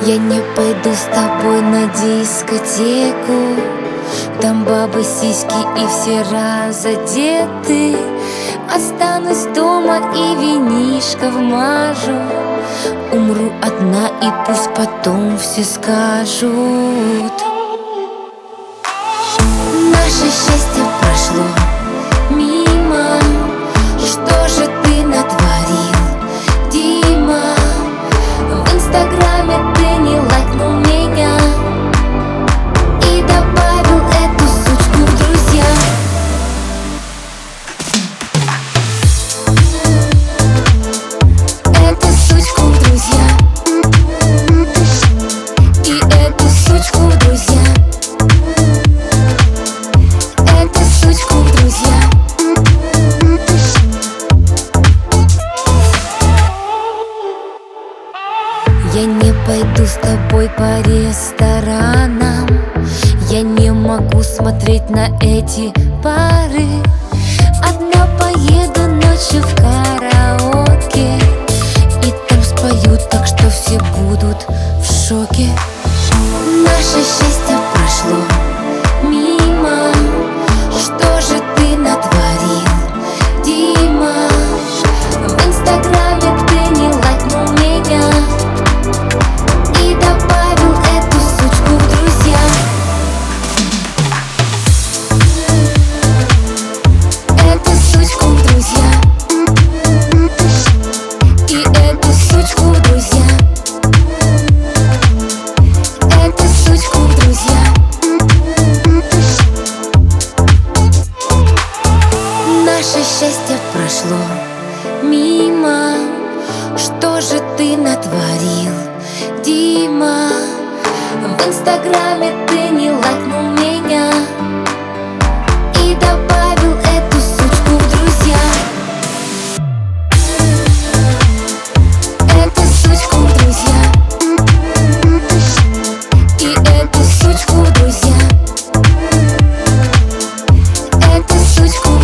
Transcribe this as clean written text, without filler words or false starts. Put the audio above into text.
Я не пойду с тобой на дискотеку. Там бабы, сиськи и все разодеты. Останусь дома и винишко вмажу. Умру одна, и пусть потом все скажут: наше счастье прошло мимо. Что же ты натворил, Дима? В инстаграме ты не лайкнул меня и добавил эту сучку в друзья. Эту сучку в друзья. И эту сучку в друзья. Эту сучку в друзья. Я не пойду с тобой по ресторанам. Я не могу смотреть на эти пары. Одна поеду ночью в караоке, и там спою так, что все будут в шоке. Наше счастье прошло мимо. Что же ты натворил, Дима? В инстаграме ты не лайкнул меня и добавил эту сучку в друзья. Эту сучку в друзья. И эту сучку в друзья. Эту сучку в друзья. Наше счастье прошло мимо. Что же ты натворил, Дима? В инстаграме ты не лайкнул меня и добавил эту сучку в друзья. Эту сучку в друзья. И эту сучку в друзья. Эту сучку в друзья.